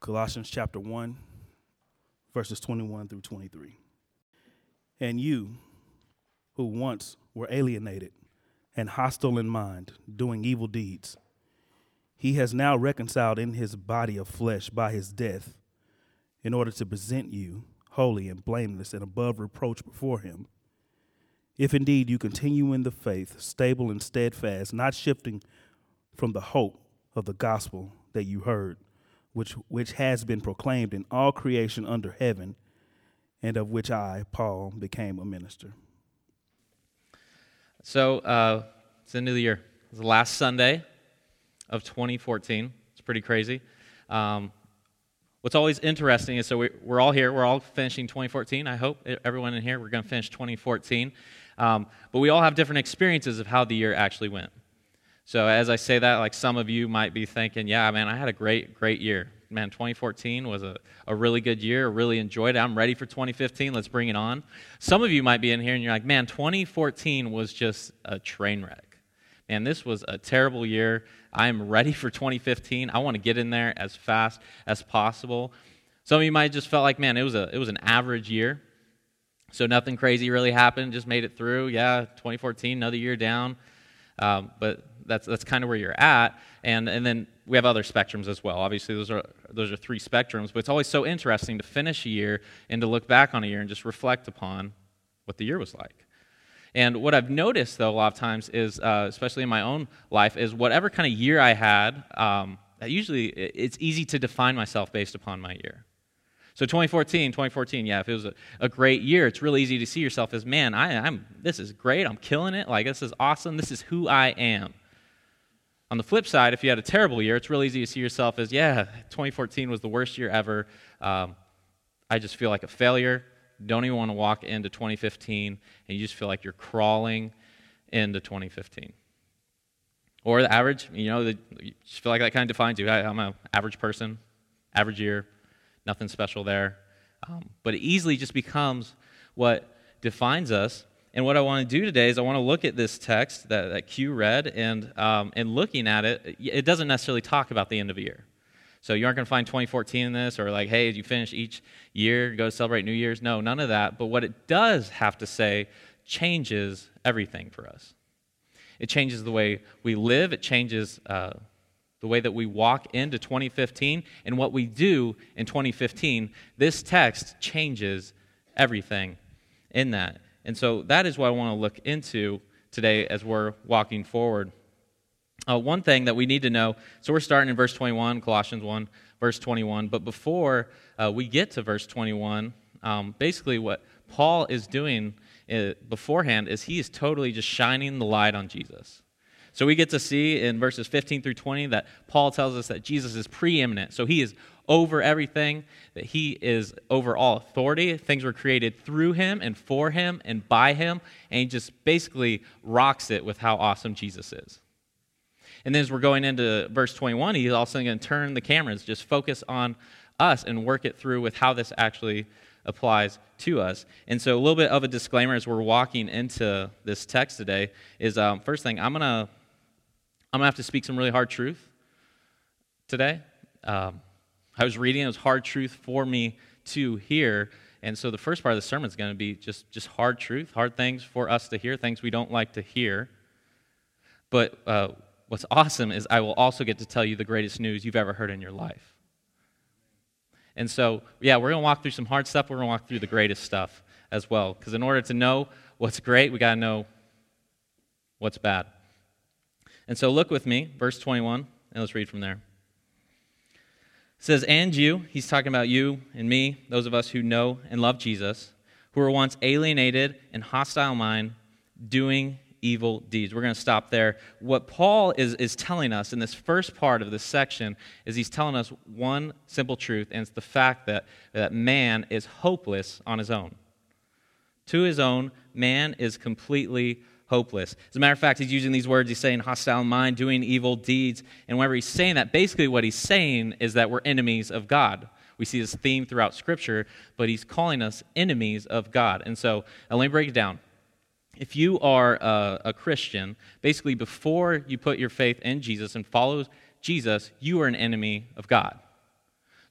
Colossians chapter 1, verses 21 through 23. And you, who once were alienated and hostile in mind, doing evil deeds, he has now reconciled in his body of flesh by his death, in order to present you holy and blameless and above reproach before him. If indeed you continue in the faith, stable and steadfast, not shifting from the hope of the gospel that you heard, which has been proclaimed in all creation under heaven, and of which I, Paul, became a minister. So it's the end of the year. It's the last Sunday of 2014. It's pretty crazy. What's always interesting is, so we're all here. We're all finishing 2014. I hope everyone in here, we're going to finish 2014. But we all have different experiences of how the year actually went. So as I say that, like some of you might be thinking, yeah, man, I had a great year. Man, 2014 was a really good year. I really enjoyed it. I'm ready for 2015. Let's bring it on. Some of you might be in here and you're like, man, 2014 was just a train wreck. Man, this was a terrible year. I'm ready for 2015. I want to get in there as fast as possible. Some of you might just felt like, man, it was an average year. So nothing crazy really happened. Just made it through. Yeah, 2014, another year down. But that's kind of where you're at, and then we have other spectrums as well. Obviously, those are three spectrums, but it's always so interesting to finish a year and to look back on a year and just reflect upon what the year was like. And what I've noticed, though, a lot of times is, especially in my own life, is whatever kind of year I had, usually it's easy to define myself based upon my year. So 2014, yeah, if it was a great year, it's really easy to see yourself as, man, this is great, I'm killing it, like this is awesome, this is who I am. On the flip side, if you had a terrible year, it's really easy to see yourself as, yeah, 2014 was the worst year ever, I just feel like a failure, don't even want to walk into 2015, and you just feel like you're crawling into 2015. Or the average, you just feel like that kind of defines you. I'm an average person, average year, nothing special there. But it easily just becomes what defines us. And what I want to do today is I want to look at this text that Q read, and looking at it, it doesn't necessarily talk about the end of a year. So you aren't going to find 2014 in this, or like, hey, as you finish each year, go celebrate New Year's. No, none of that. But what it does have to say changes everything for us. It changes the way we live. It changes the way that we walk into 2015, and what we do in 2015. This text changes everything in that. And so that is what I want to look into today as we're walking forward. One thing that we need to know, so we're starting in verse 21, Colossians 1, verse 21, but before we get to verse 21, basically what Paul is doing beforehand is he is totally just shining the light on Jesus. So we get to see in verses 15 through 20 that Paul tells us that Jesus is preeminent. So he is over everything, that he is over all authority. Things were created through him and for him and by him, and he just basically rocks it with how awesome Jesus is. And then as we're going into verse 21, he's also going to turn the cameras, just focus on us and work it through with how this actually applies to us. And so a little bit of a disclaimer as we're walking into this text today is, first thing, I'm gonna have to speak some really hard truth today. I was reading, it was hard truth for me to hear, and so the first part of the sermon is going to be just hard truth, hard things for us to hear, things we don't like to hear. But what's awesome is I will also get to tell you the greatest news you've ever heard in your life. And so, yeah, we're going to walk through some hard stuff, we're going to walk through the greatest stuff as well, because in order to know what's great, we got to know what's bad. And so look with me, verse 21, and let's read from there. It says, and you, he's talking about you and me, those of us who know and love Jesus, who were once alienated and hostile mind, doing evil deeds. We're going to stop there. What Paul is telling us in this first part of this section is he's telling us one simple truth, and it's the fact that man is hopeless on his own. To his own, man is completely hopeless. As a matter of fact, he's using these words. He's saying hostile mind, doing evil deeds. And whenever he's saying that, basically what he's saying is that we're enemies of God. We see this theme throughout Scripture, but he's calling us enemies of God. And so let me break it down. If you are a Christian, basically before you put your faith in Jesus and follow Jesus, you are an enemy of God.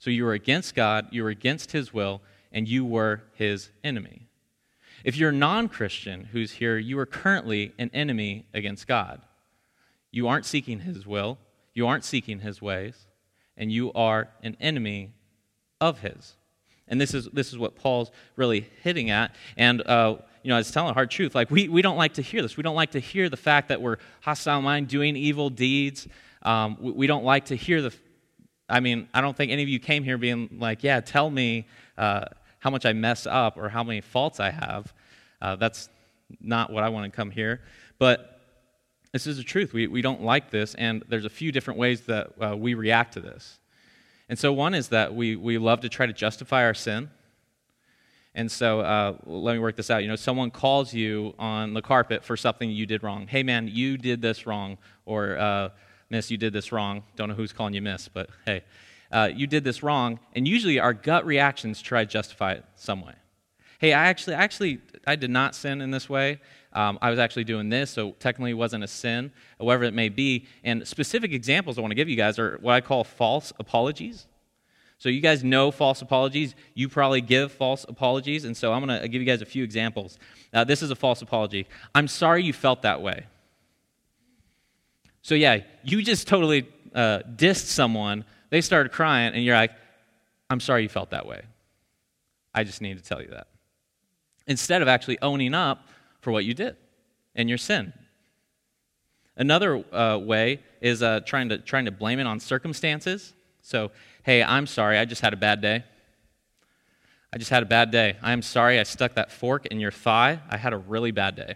So you were against God, you were against his will, and you were his enemy. If you're a non-Christian who's here, you are currently an enemy against God. You aren't seeking his will, you aren't seeking his ways, and you are an enemy of his. And this is what Paul's really hitting at. And it's telling a hard truth. Like we don't like to hear this. We don't like to hear the fact that we're hostile mind, doing evil deeds. We don't like to hear I don't think any of you came here being like, yeah, tell me how much I mess up or how many faults I have. That's not what I want to come here. But this is the truth. We don't like this, and there's a few different ways that we react to this. And so one is that we love to try to justify our sin. And so let me work this out. Someone calls you on the carpet for something you did wrong. Hey, man, you did this wrong. Or, miss, you did this wrong. Don't know who's calling you miss, but hey, you did this wrong. And usually our gut reactions try to justify it some way. Hey, I did not sin in this way. I was actually doing this, so technically it wasn't a sin, whatever it may be. And specific examples I want to give you guys are what I call false apologies. So you guys know false apologies. You probably give false apologies, and so I'm going to give you guys a few examples. This is a false apology. I'm sorry you felt that way. So yeah, you just totally dissed someone. They started crying, and you're like, I'm sorry you felt that way. I just need to tell you that. Instead of actually owning up for what you did and your sin. Another way is trying to blame it on circumstances. So, hey, I'm sorry, I just had a bad day. I'm sorry I stuck that fork in your thigh. I had a really bad day.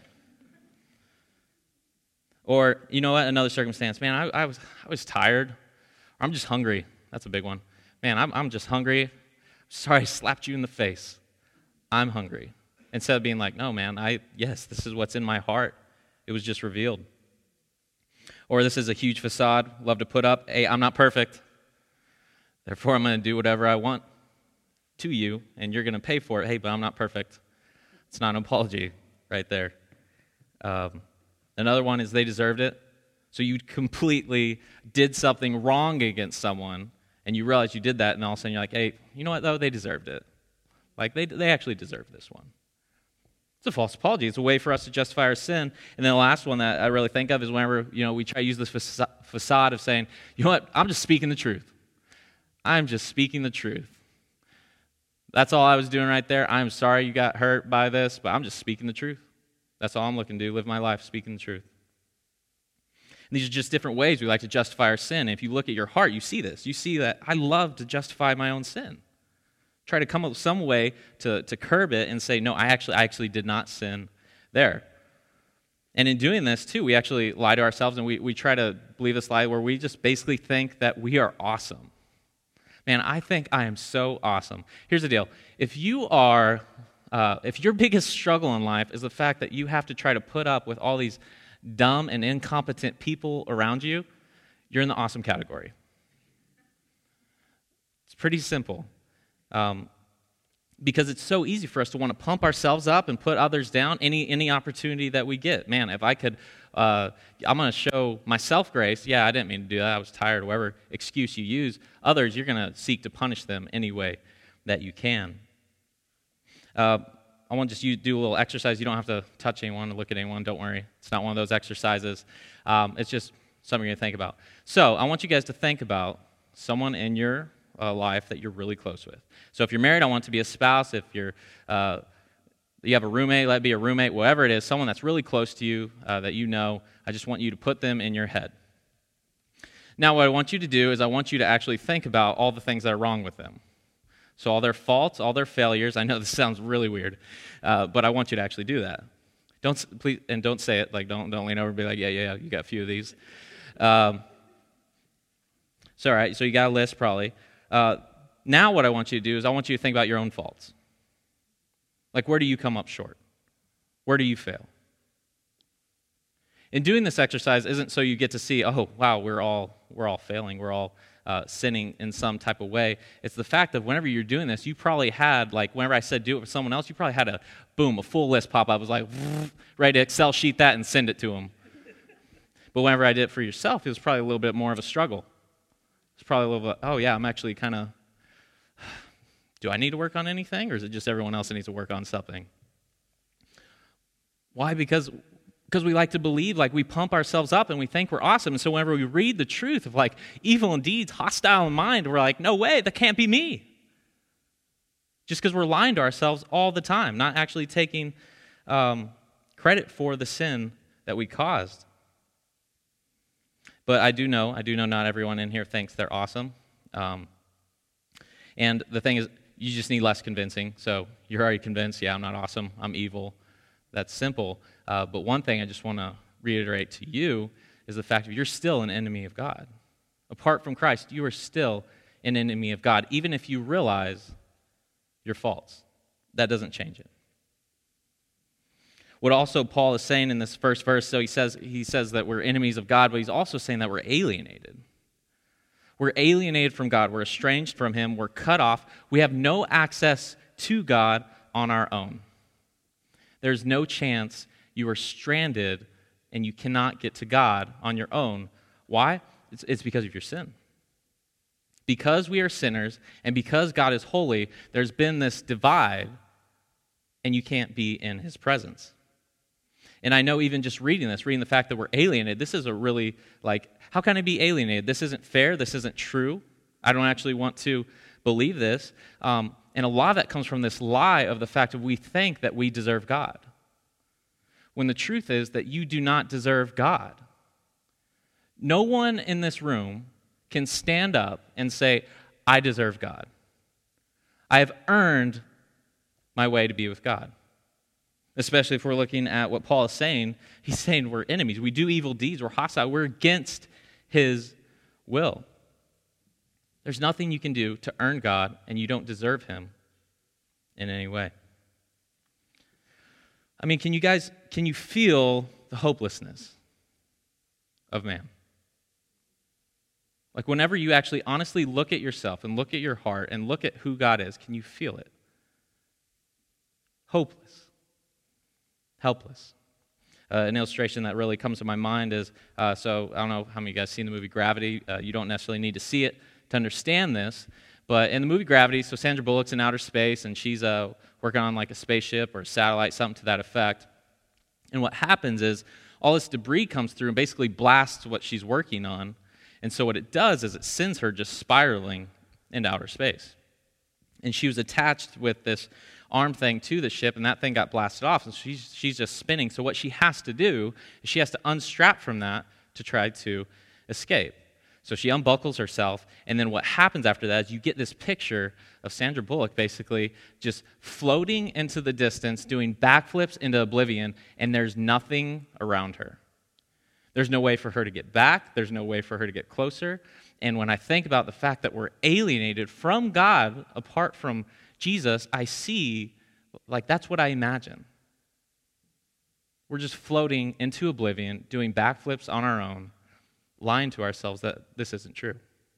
Or, you know what, another circumstance. Man, I was tired. Or I'm just hungry. That's a big one. Man, I'm just hungry. Sorry I slapped you in the face. I'm hungry. Instead of being like, no, man, yes, this is what's in my heart. It was just revealed. Or this is a huge facade, love to put up. Hey, I'm not perfect. Therefore, I'm going to do whatever I want to you, and you're going to pay for it. Hey, but I'm not perfect. It's not an apology right there. Another one is they deserved it. So you completely did something wrong against someone, and you realize you did that, and all of a sudden you're like, hey, you know what, though? They deserved it. Like, they actually deserve this one. It's a false apology. It's a way for us to justify our sin. And then the last one that I really think of is whenever, we try to use this facade of saying, you know what, I'm just speaking the truth. I'm just speaking the truth. That's all I was doing right there. I'm sorry you got hurt by this, but I'm just speaking the truth. That's all I'm looking to do, live my life speaking the truth. And these are just different ways we like to justify our sin. And if you look at your heart, you see this. You see that I love to justify my own sin. Try to come up with some way to curb it and say, no, I actually did not sin there. And in doing this, too, we actually lie to ourselves, and we try to believe this lie where we just basically think that we are awesome. Man, I think I am so awesome. Here's the deal. If your biggest struggle in life is the fact that you have to try to put up with all these dumb and incompetent people around you, you're in the awesome category. It's pretty simple. Because it's so easy for us to want to pump ourselves up and put others down any opportunity that we get. Man, if I could, I'm going to show myself grace. Yeah, I didn't mean to do that. I was tired, whatever excuse you use. Others, you're going to seek to punish them any way that you can. I want to just do a little exercise. You don't have to touch anyone or look at anyone. Don't worry. It's not one of those exercises. It's just something you're going to think about. So I want you guys to think about someone in your life that you're really close with. So if you're married, I want it to be a spouse. If you have a roommate, let it be a roommate, whatever it is, someone that's really close to you that you know, I just want you to put them in your head. Now what I want you to do is I want you to actually think about all the things that are wrong with them. So all their faults, all their failures. I know this sounds really weird, but I want you to actually do that. Don't say it, like don't lean over and be like, yeah, you got a few of these. So all right, so you got a list probably. Now what I want you to do is I want you to think about your own faults. Like, where do you come up short? Where do you fail? And doing this exercise isn't so you get to see, oh, wow, we're all failing. We're all sinning in some type of way. It's the fact that whenever you're doing this, you probably had, like, whenever I said do it for someone else, you probably had a full list pop up. I was like, ready to Excel sheet that and send it to them. But whenever I did it for yourself, it was probably a little bit more of a struggle. It's probably a little bit, oh, yeah, I'm actually kind of Do I need to work on anything, or is it just everyone else that needs to work on something? Why? Because we like to believe, like we pump ourselves up and we think we're awesome. And so whenever we read the truth of like evil and deeds, hostile in mind, we're like, no way, that can't be me. Just because we're lying to ourselves all the time, not actually taking credit for the sin that we caused. But I do know not everyone in here thinks they're awesome. And the thing is, you just need less convincing. So you're already convinced, yeah, I'm not awesome, I'm evil. That's simple. But one thing I just want to reiterate to you is the fact that you're still an enemy of God. Apart from Christ, you are still an enemy of God, even if you realize your faults. That doesn't change it. What also Paul is saying in this first verse, so he says that we're enemies of God, but he's also saying that we're alienated. We're alienated from God. We're estranged from Him. We're cut off. We have no access to God on our own. There's no chance you are stranded and you cannot get to God on your own. Why? It's because of your sin. Because we are sinners and because God is holy, there's been this divide and you can't be in His presence. And I know even just reading the fact that we're alienated, this is a really, how can I be alienated? This isn't fair. This isn't true. I don't actually want to believe this. And a lot of that comes from this lie of the fact that we think that we deserve God. When the truth is that you do not deserve God. No one in this room can stand up and say, I deserve God. I have earned my way to be with God. Especially if we're looking at what Paul is saying. He's saying we're enemies. We do evil deeds. We're hostile. We're against His will. There's nothing you can do to earn God, and you don't deserve Him in any way. I mean, can you feel the hopelessness of man? Like whenever you actually honestly look at yourself and look at your heart and look at who God is, can you feel it? Hopeless. Helpless. An illustration that really comes to my mind is, so I don't know how many of you guys seen the movie Gravity. You don't necessarily need to see it to understand this, but in the movie Gravity, so Sandra Bullock's in outer space, and she's working on like a spaceship or a satellite, something to that effect. And what happens is all this debris comes through and basically blasts what she's working on. And so what it does is it sends her just spiraling into outer space. And she was attached with this arm thing to the ship, and that thing got blasted off, and she's just spinning. So what she has to do is she has to unstrap from that to try to escape. So she unbuckles herself, and then what happens after that is you get this picture of Sandra Bullock basically just floating into the distance, doing backflips into oblivion, and there's nothing around her. There's no way for her to get back. There's no way for her to get closer. And when I think about the fact that we're alienated from God apart from Jesus, I see, that's what I imagine. We're just floating into oblivion, doing backflips on our own, lying to ourselves that this isn't true.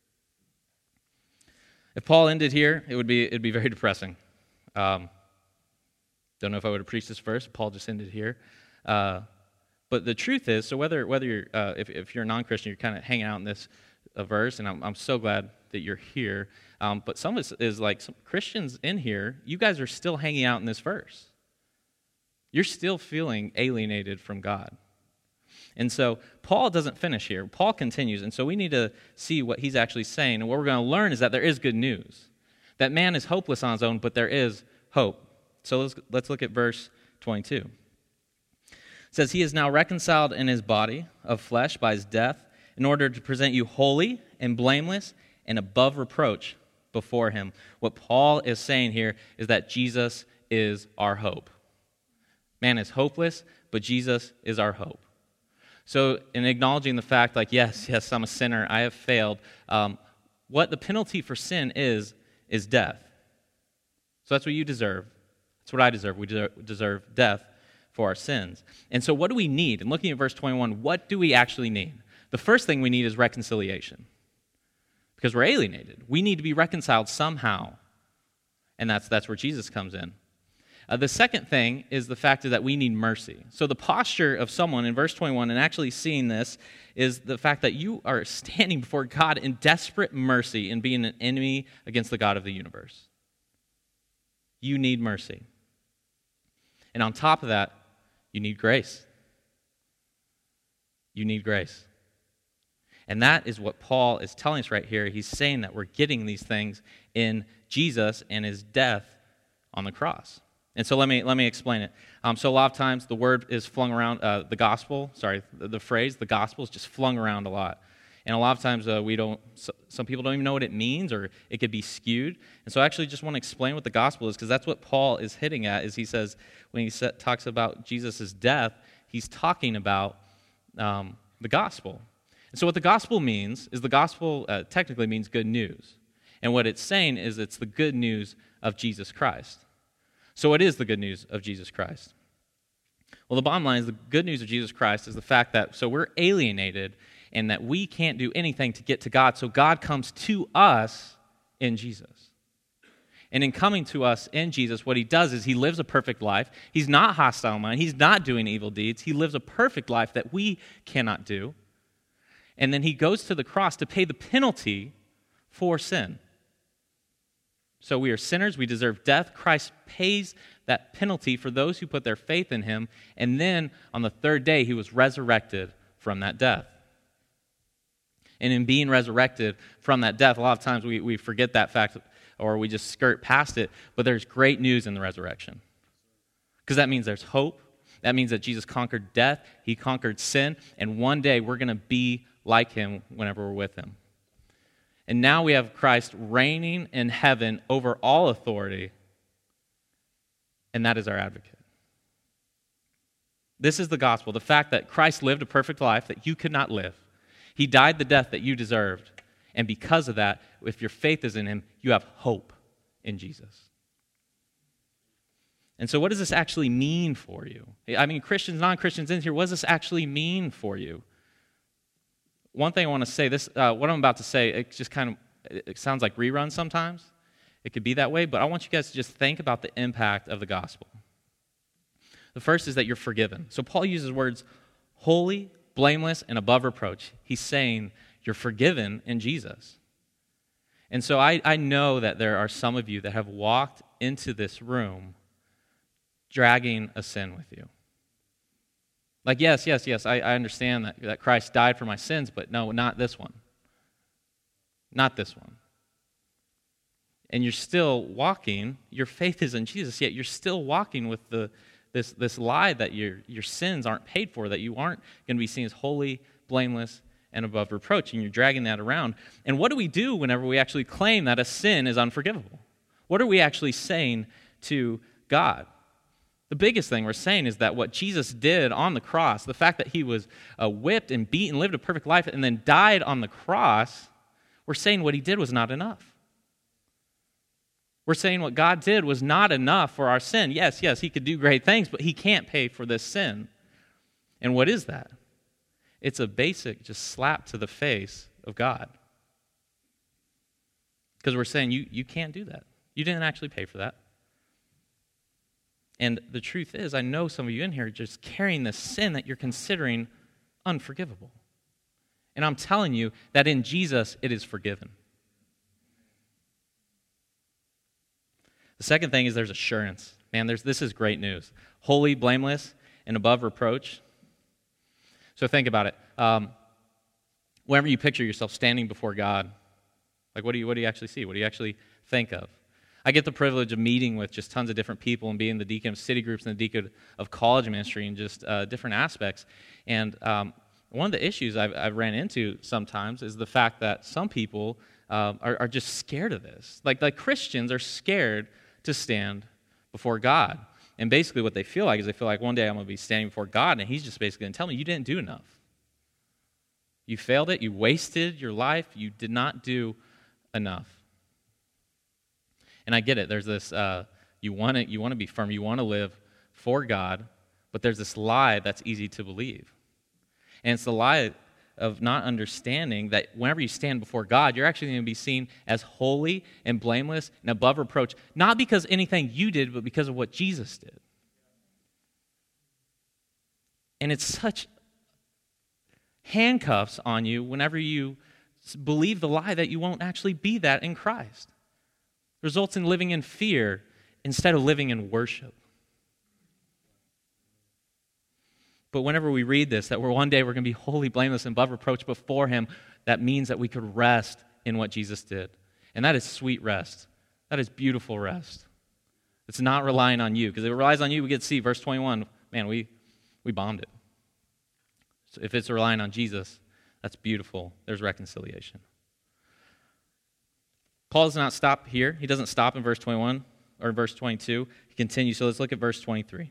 If Paul ended here, it'd be very depressing. Don't know if I would have preached this first. Paul just ended here. But the truth is, so whether you're if you're a non-Christian, you're kind of hanging out in this verse, and I'm so glad that you're here. But some of us is some Christians in here, you guys are still hanging out in this verse. You're still feeling alienated from God. And so Paul doesn't finish here. Paul continues, and so we need to see what he's actually saying. And what we're going to learn is that there is good news. That man is hopeless on his own, but there is hope. So let's look at verse 22. It says, He is now reconciled in His body of flesh by His death in order to present you holy and blameless and above reproach before Him. What Paul is saying here is that Jesus is our hope. Man is hopeless, but Jesus is our hope. So in acknowledging the fact, yes, I'm a sinner, I have failed, what the penalty for sin is death. So that's what you deserve. That's what I deserve. We deserve death for our sins. And so what do we need? And looking at verse 21, what do we actually need? The first thing we need is reconciliation. Because we're alienated. We need to be reconciled somehow. And that's where Jesus comes in. The second thing is the fact that we need mercy. So the posture of someone in verse 21, and actually seeing this, is the fact that you are standing before God in desperate mercy and being an enemy against the God of the universe. you need mercy. And on top of that, you need grace. You need grace. And that is what Paul is telling us right here. He's saying that we're getting these things in Jesus and his death on the cross. And so let me explain it. So a lot of times the word is flung around, the phrase, the gospel is just flung around a lot. And a lot of times some people don't even know what it means, or it could be skewed. And so I actually just want to explain what the gospel is, because that's what Paul is hitting at, is he says, when he talks about Jesus' death, he's talking about the gospel. And so what the gospel means is the gospel technically means good news. And what it's saying is it's the good news of Jesus Christ. So what is the good news of Jesus Christ? Well, the bottom line is the good news of Jesus Christ is the fact that so we're alienated and that we can't do anything to get to God, so God comes to us in Jesus. And in coming to us in Jesus, what he does is he lives a perfect life. He's not hostile in mind. He's not doing evil deeds. He lives a perfect life that we cannot do. And then he goes to the cross to pay the penalty for sin. So we are sinners. We deserve death. Christ pays that penalty for those who put their faith in him. And then on the third day, he was resurrected from that death. And in being resurrected from that death, a lot of times we forget that fact, or we just skirt past it, but there's great news in the resurrection. Because that means there's hope. That means that Jesus conquered death, he conquered sin, and one day we're going to be like him whenever we're with him. And now we have Christ reigning in heaven over all authority, and that is our advocate. This is the gospel, the fact that Christ lived a perfect life that you could not live. He died the death that you deserved. And because of that, if your faith is in him, you have hope in Jesus. And so what does this actually mean for you? I mean, Christians, non-Christians in here, what does this actually mean for you? One thing I want to say, what I'm about to say, it sounds like reruns sometimes. It could be that way, but I want you guys to just think about the impact of the gospel. The first is that you're forgiven. So Paul uses words holy, blameless, and above reproach. He's saying you're forgiven in Jesus. And so I know that there are some of you that have walked into this room dragging a sin with you. Like, yes, I understand that Christ died for my sins, but no, not this one. Not this one. And you're still walking, your faith is in Jesus, yet you're still walking with this lie that your sins aren't paid for, that you aren't going to be seen as holy, blameless, and above reproach, and you're dragging that around. And what do we do whenever we actually claim that a sin is unforgivable? What are we actually saying to God? The biggest thing we're saying is that what Jesus did on the cross, the fact that he was whipped and beaten, lived a perfect life, and then died on the cross, we're saying what he did was not enough. We're saying what God did was not enough for our sin. Yes, he could do great things, but he can't pay for this sin. And what is that? It's a basic just slap to the face of God. Because we're saying you can't do that. You didn't actually pay for that. And the truth is, I know some of you in here are just carrying this sin that you're considering unforgivable. And I'm telling you that in Jesus, it is forgiven. The second thing is there's assurance. Man, this is great news. Holy, blameless, and above reproach. So think about it. Whenever you picture yourself standing before God, like what do you actually see? What do you actually think of? I get the privilege of meeting with just tons of different people and being the deacon of city groups and the deacon of college ministry and just different aspects. And one of the issues I've ran into sometimes is the fact that some people are just scared of this. Like Christians are scared to stand before God. And basically what they feel like is they feel like one day I'm going to be standing before God and he's just basically going to tell me you didn't do enough. You failed it. You wasted your life. You did not do enough. And I get it. There's this, you want to be firm. You want to live for God, but there's this lie that's easy to believe. And it's the lie of not understanding that whenever you stand before God, you're actually going to be seen as holy and blameless and above reproach, not because anything you did, but because of what Jesus did. And it's such handcuffs on you whenever you believe the lie that you won't actually be that in Christ. Results in living in fear instead of living in worship. But whenever we read this, that one day we're going to be wholly blameless and above reproach before him, that means that we could rest in what Jesus did. And that is sweet rest. That is beautiful rest. It's not relying on you, because if it relies on you, we get to see verse 21, man, we bombed it. So if it's relying on Jesus, that's beautiful. There's reconciliation. Paul does not stop here. He doesn't stop in verse 21 or verse 22. He continues. So let's look at verse 23. It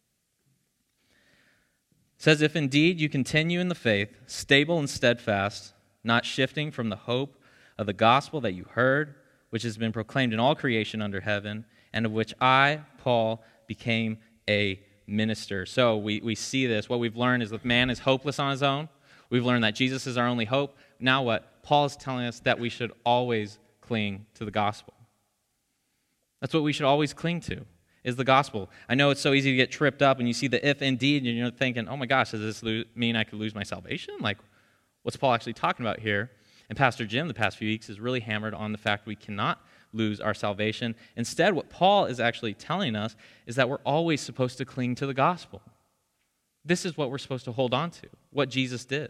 says, if indeed you continue in the faith, stable and steadfast, not shifting from the hope of the gospel that you heard, which has been proclaimed in all creation under heaven, and of which I, Paul, became a minister. So we see this. What we've learned is that man is hopeless on his own. We've learned that Jesus is our only hope. Now what? Paul is telling us that we should always cling to the gospel. That's what we should always cling to, is the gospel. I know it's so easy to get tripped up, and you see the if indeed, and you're thinking, oh my gosh, does this mean I could lose my salvation? Like, what's Paul actually talking about here? And Pastor Jim, the past few weeks, has really hammered on the fact we cannot lose our salvation. Instead, what Paul is actually telling us is that we're always supposed to cling to the gospel. This is what we're supposed to hold on to, what Jesus did.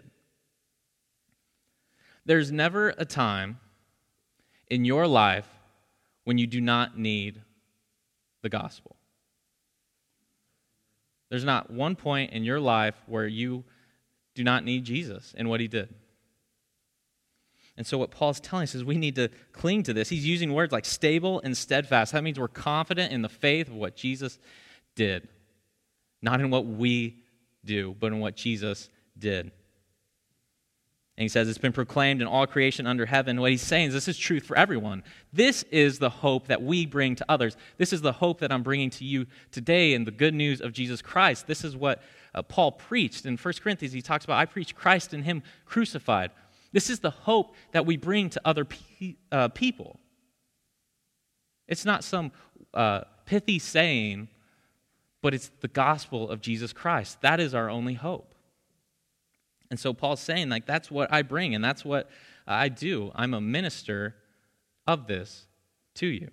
There's never a time in your life when you do not need the gospel. There's not one point in your life where you do not need Jesus and what he did. And so what Paul's telling us is we need to cling to this. He's using words like stable and steadfast. That means we're confident in the faith of what Jesus did. Not in what we do, but in what Jesus did. And he says it's been proclaimed in all creation under heaven. What he's saying is this is truth for everyone. This is the hope that we bring to others. This is the hope that I'm bringing to you today in the good news of Jesus Christ. This is what Paul preached. In 1 Corinthians, he talks about, I preach Christ and him crucified. This is the hope that we bring to other people. It's not some pithy saying, but it's the gospel of Jesus Christ. That is our only hope. And so Paul's saying, like, that's what I bring, and that's what I do. I'm a minister of this to you.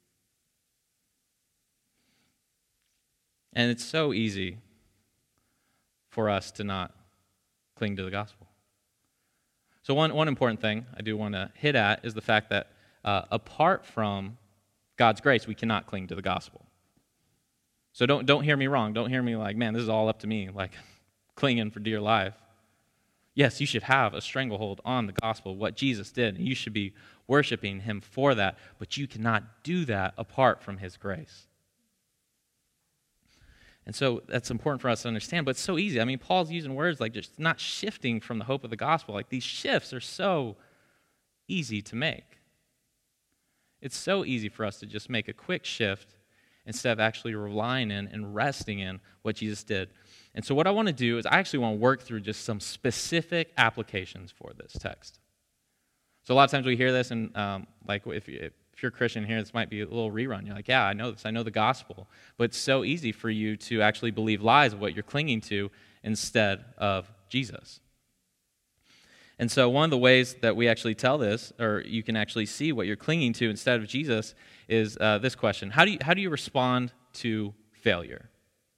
And it's so easy for us to not cling to the gospel. So one important thing I do want to hit at is the fact that apart from God's grace, we cannot cling to the gospel. So don't hear me wrong. Don't hear me like, man, this is all up to me, like clinging for dear life. Yes, you should have a stranglehold on the gospel, what Jesus did, and you should be worshiping him for that, but you cannot do that apart from his grace. And so that's important for us to understand, but it's so easy. I mean, Paul's using words like just not shifting from the hope of the gospel. Like these shifts are so easy to make. It's so easy for us to just make a quick shift instead of actually relying in and resting in what Jesus did. And so what I want to do is I actually want to work through just some specific applications for this text. So a lot of times we hear this, and like if you're a Christian here, this might be a little rerun. You're like, yeah, I know this. I know the gospel. But it's so easy for you to actually believe lies of what you're clinging to instead of Jesus. And so one of the ways that we actually tell this, or you can actually see what you're clinging to instead of Jesus, is this question. How do you respond to failure?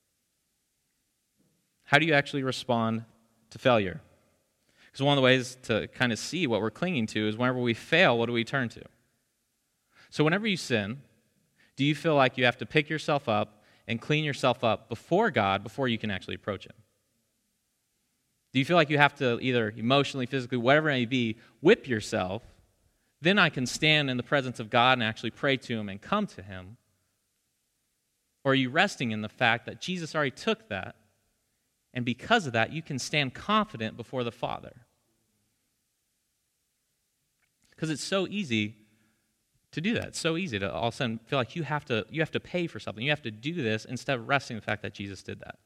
How do you actually respond to failure? Because one of the ways to kind of see what we're clinging to is whenever we fail, what do we turn to? So whenever you sin, do you feel like you have to pick yourself up and clean yourself up before God before you can actually approach him? Do you feel like you have to either emotionally, physically, whatever it may be, whip yourself, then I can stand in the presence of God and actually pray to him and come to him? Or are you resting in the fact that Jesus already took that, and because of that, you can stand confident before the Father? Because it's so easy to do that. It's so easy to all of a sudden feel like you have to pay for something. You have to do this instead of resting in the fact that Jesus did that.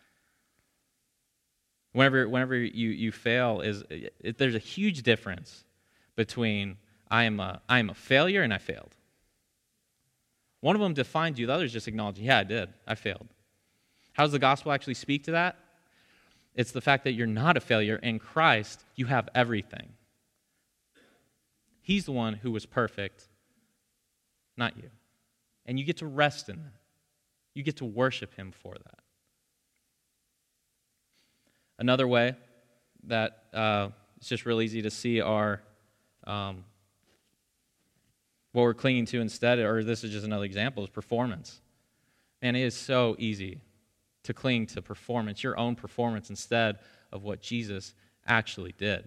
Whenever you fail, there's a huge difference between I am a failure and I failed. One of them defines you. The other is just acknowledging, yeah, I did. I failed. How does the gospel actually speak to that? It's the fact that you're not a failure. In Christ, you have everything. He's the one who was perfect, not you. And you get to rest in that. You get to worship him for that. Another way that it's just real easy to see our what we're clinging to instead, or this is just another example, is performance. Man, it is so easy to cling to performance, your own performance, instead of what Jesus actually did.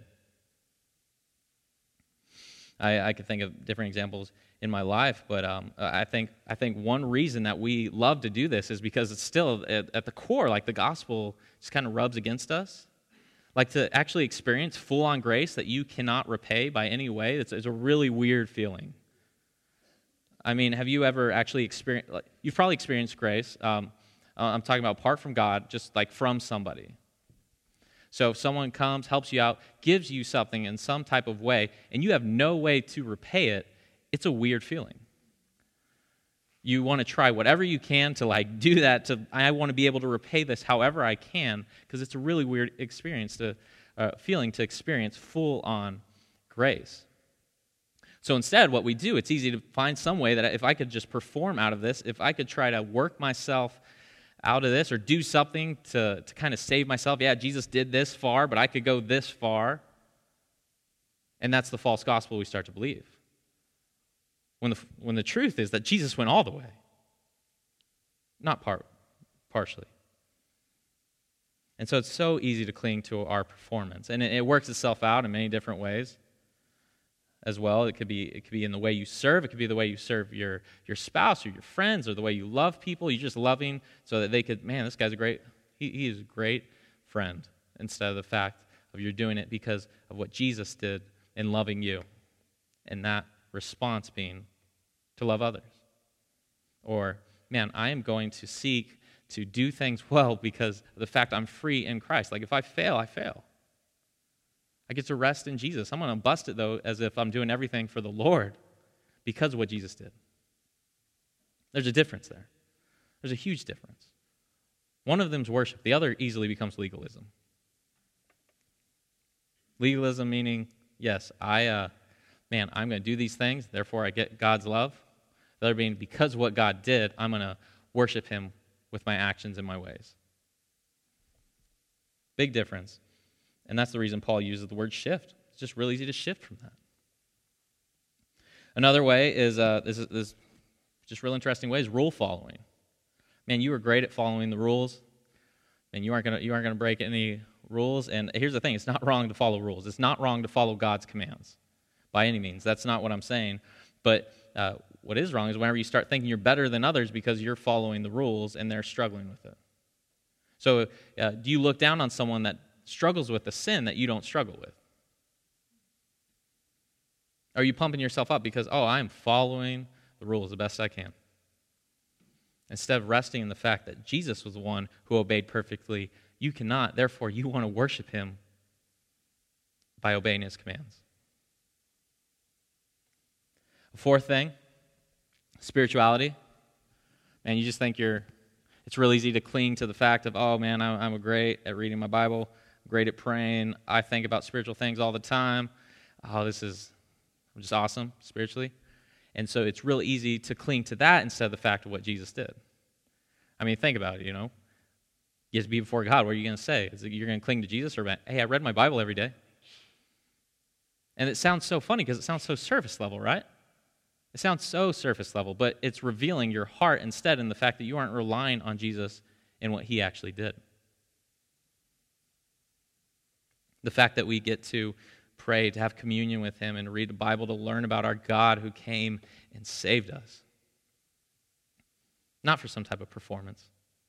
I could think of different examples in my life, but I think one reason that we love to do this is because it's still at the core, like the gospel just kind of rubs against us. Like to actually experience full-on grace that you cannot repay by any way, it's a really weird feeling. I mean, have you ever actually experienced, you've probably experienced grace. I'm talking about apart from God, just like from somebody. So if someone comes, helps you out, gives you something in some type of way, and you have no way to repay it, it's a weird feeling. You want to try whatever you can to do that. I want to be able to repay this however I can, because it's a really weird experience feeling to experience full-on grace. So instead, what we do, it's easy to find some way that if I could just perform out of this, if I could try to work myself out of this or do something to kind of save myself. Yeah, Jesus did this far, but I could go this far. And that's the false gospel we start to believe. When the truth is that Jesus went all the way, not partially. And so it's so easy to cling to our performance. And it works itself out in many different ways as well. It could be in the way you serve. It could be the way you serve your spouse or your friends, or the way you love people. You're just loving so that they could, man, this guy's he is a great friend, instead of the fact of you're doing it because of what Jesus did in loving you, and that response being to love others. Or, man, I am going to seek to do things well because of the fact I'm free in Christ. Like if I fail, I fail. I get to rest in Jesus. I'm going to bust it, though, as if I'm doing everything for the Lord because of what Jesus did. There's a difference there. There's a huge difference. One of them is worship. The other easily becomes legalism. Legalism meaning, yes, I'm going to do these things, therefore I get God's love. The other being, because of what God did, I'm going to worship him with my actions and my ways. Big difference. And that's the reason Paul uses the word shift. It's just real easy to shift from that. Another way is, this just real interesting way, is rule following. Man, you were great at following the rules, and you aren't gonna break any rules. And here's the thing: it's not wrong to follow rules. It's not wrong to follow God's commands, by any means. That's not what I'm saying. But what is wrong is whenever you start thinking you're better than others because you're following the rules and they're struggling with it. So, do you look down on someone that struggles with the sin that you don't struggle with? Are you pumping yourself up because, I'm following the rules the best I can? Instead of resting in the fact that Jesus was the one who obeyed perfectly, you cannot. Therefore, you want to worship him by obeying his commands. A fourth thing, spirituality. Man, you just think it's real easy to cling to the fact of, I'm great at reading my Bible, great at praying, I think about spiritual things all the time. I'm just awesome spiritually. And so it's real easy to cling to that instead of the fact of what Jesus did. I mean, think about it, You have to be before God. What are you going to say? Is it you're going to cling to Jesus, or, hey, I read my Bible every day? And it sounds so funny because it sounds so surface level, right? It sounds so surface level, but it's revealing your heart instead in the fact that you aren't relying on Jesus and what he actually did. The fact that we get to pray, to have communion with him, and read the Bible to learn about our God who came and saved us. Not for some type of performance.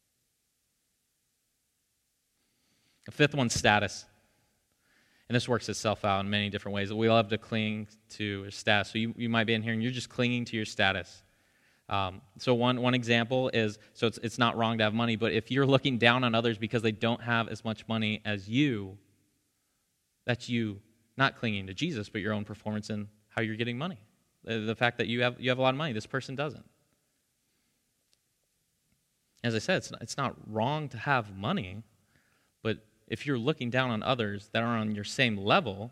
The fifth one's status. And this works itself out in many different ways. We love to cling to your status. So you might be in here and you're just clinging to your status. So one example is, so it's not wrong to have money, but if you're looking down on others because they don't have as much money as you, that's you not clinging to Jesus, but your own performance in how you're getting money. The fact that you have a lot of money, this person doesn't. As I said, it's not wrong to have money, but if you're looking down on others that are on your same level,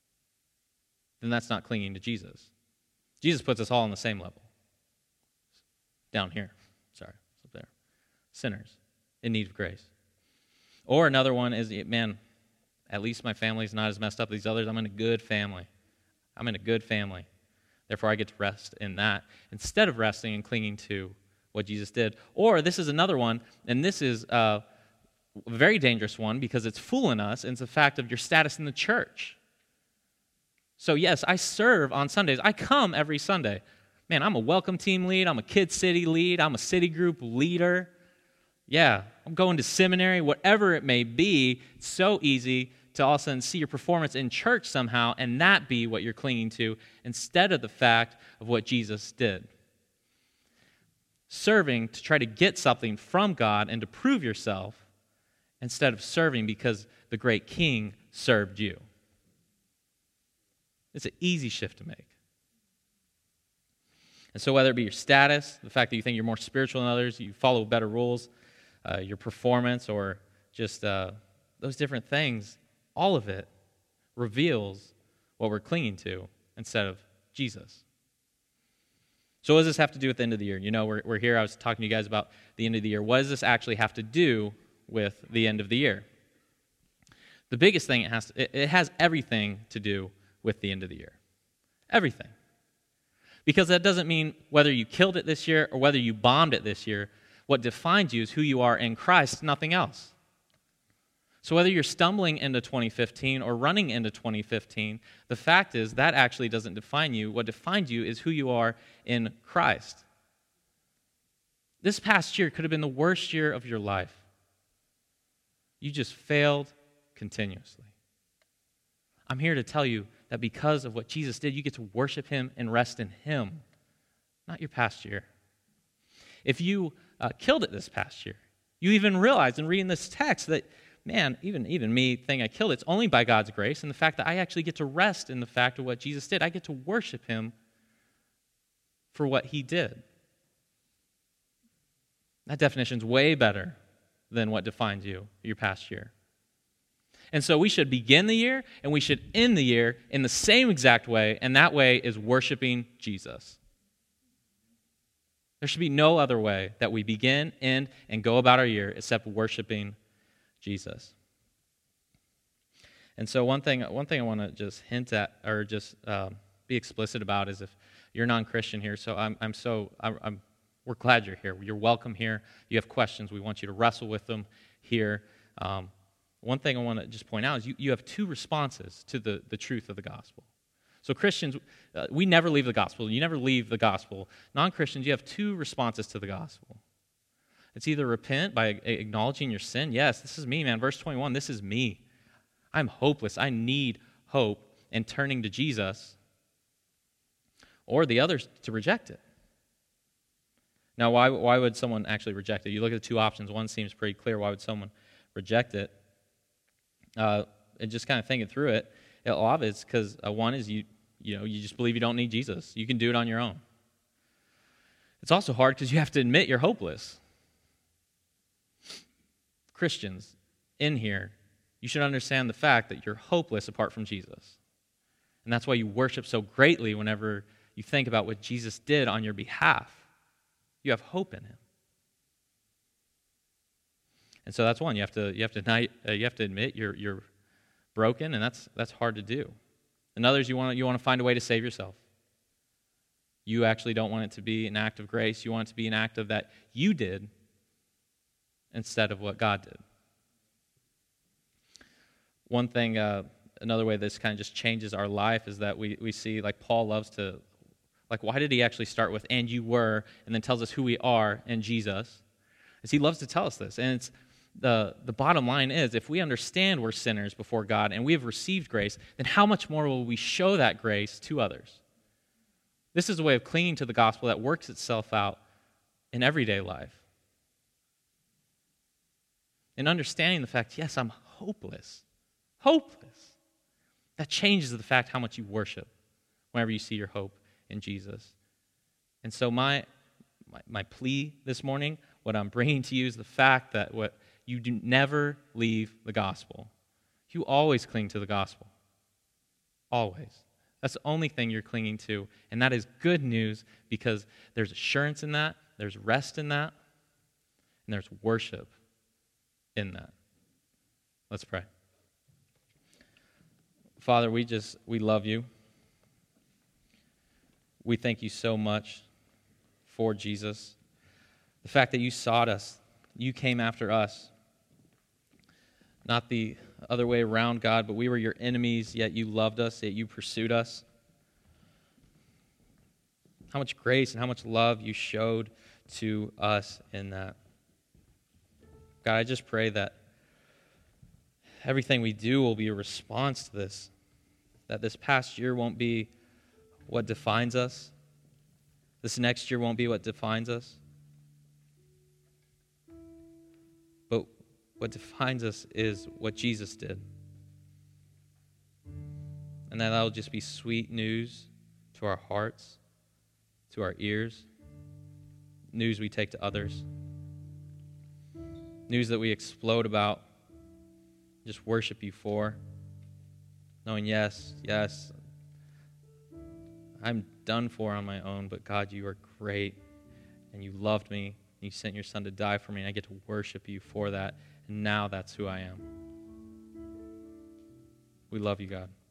then that's not clinging to Jesus. Jesus puts us all on the same level. down here. Sorry, it's up there. Sinners in need of grace. Or another one is, man, at least my family's not as messed up as these others. I'm in a good family. I'm in a good family. Therefore, I get to rest in that instead of resting and clinging to what Jesus did. Or this is another one, and this is a very dangerous one because it's fooling us, and it's the fact of your status in the church. So yes, I serve on Sundays. I come every Sunday. Man, I'm a welcome team lead. I'm a Kid City lead. I'm a city group leader. Yeah, I'm going to seminary, whatever it may be. It's so easy to all of a sudden see your performance in church somehow and that be what you're clinging to instead of the fact of what Jesus did. Serving to try to get something from God and to prove yourself instead of serving because the great King served you. It's an easy shift to make. And so whether it be your status, the fact that you think you're more spiritual than others, you follow better rules, your performance, or just those different things, all of it reveals what we're clinging to instead of Jesus. So what does this have to do with the end of the year? You know, we're here, I was talking to you guys about the end of the year. What does this actually have to do with the end of the year? The biggest thing it has everything to do with the end of the year. Everything. Because that doesn't mean whether you killed it this year or whether you bombed it this year. What defines you is who you are in Christ, nothing else. So whether you're stumbling into 2015 or running into 2015, the fact is that actually doesn't define you. What defines you is who you are in Christ. This past year could have been the worst year of your life. You just failed continuously. I'm here to tell you that because of what Jesus did, you get to worship Him and rest in Him, not your past year. If you killed it this past year, you even realized in reading this text that, man, even me think I killed it, it's only by God's grace and the fact that I actually get to rest in the fact of what Jesus did. I get to worship Him for what He did. That definition's way better than what defines you, your past year. And so we should begin the year and we should end the year in the same exact way, and that way is worshiping Jesus. There should be no other way that we begin, end, and go about our year except worshiping Jesus. And so one thing I want to just hint at, or just be explicit about, is if you're non-Christian here. So we're glad you're here. You're welcome here. You have questions, we want you to wrestle with them here. One thing I want to just point out is you have two responses to the truth of the gospel. So Christians, we never leave the gospel. You never leave the gospel. Non-Christians, you have two responses to the gospel. It's either repent by acknowledging your sin. Yes, this is me, man. Verse 21, this is me. I'm hopeless. I need hope, and turning to Jesus. Or the other, to reject it. Now, why would someone actually reject it? You look at the two options. One seems pretty clear. Why would someone reject it? And just kind of thinking through it, a lot of it's because one is you just believe you don't need Jesus. You can do it on your own. It's also hard because you have to admit you're hopeless. Christians in here, you should understand the fact that you're hopeless apart from Jesus. And that's why you worship so greatly whenever you think about what Jesus did on your behalf. You have hope in Him. And so that's one. You have to admit you're broken, and that's hard to do. And others, you want to find a way to save yourself. You actually don't want it to be an act of grace. You want it to be an act of that you did instead of what God did. One thing, another way this kind of just changes our life is that we see, like Paul loves to, like, why did he actually start with, and you were, and then tells us who we are in Jesus? Is he loves to tell us this. And it's the bottom line is, if we understand we're sinners before God and we have received grace, then how much more will we show that grace to others? This is a way of clinging to the gospel that works itself out in everyday life. And understanding the fact, yes, I'm hopeless. Hopeless. That changes the fact how much you worship whenever you see your hope in Jesus. And so my plea this morning, what I'm bringing to you is the fact that you do never leave the gospel. You always cling to the gospel. Always. That's the only thing you're clinging to. And that is good news because there's assurance in that. there's rest in that, and there's worship in that. Let's pray. Father, we love you. We thank you so much for Jesus. The fact that you sought us, you came after us. Not the other way around, God, but we were your enemies, yet you loved us, yet you pursued us. How much grace and how much love you showed to us in that. God, I just pray that everything we do will be a response to this, that this past year won't be what defines us. This next year won't be what defines us. But what defines us is what Jesus did. And that will just be sweet news to our hearts, to our ears, news we take to others, news that we explode about, just worship you for, knowing, yes, I'm done for on my own, but God, you are great, and you loved me, and you sent your son to die for me, and I get to worship you for that, and now that's who I am. We love you, God.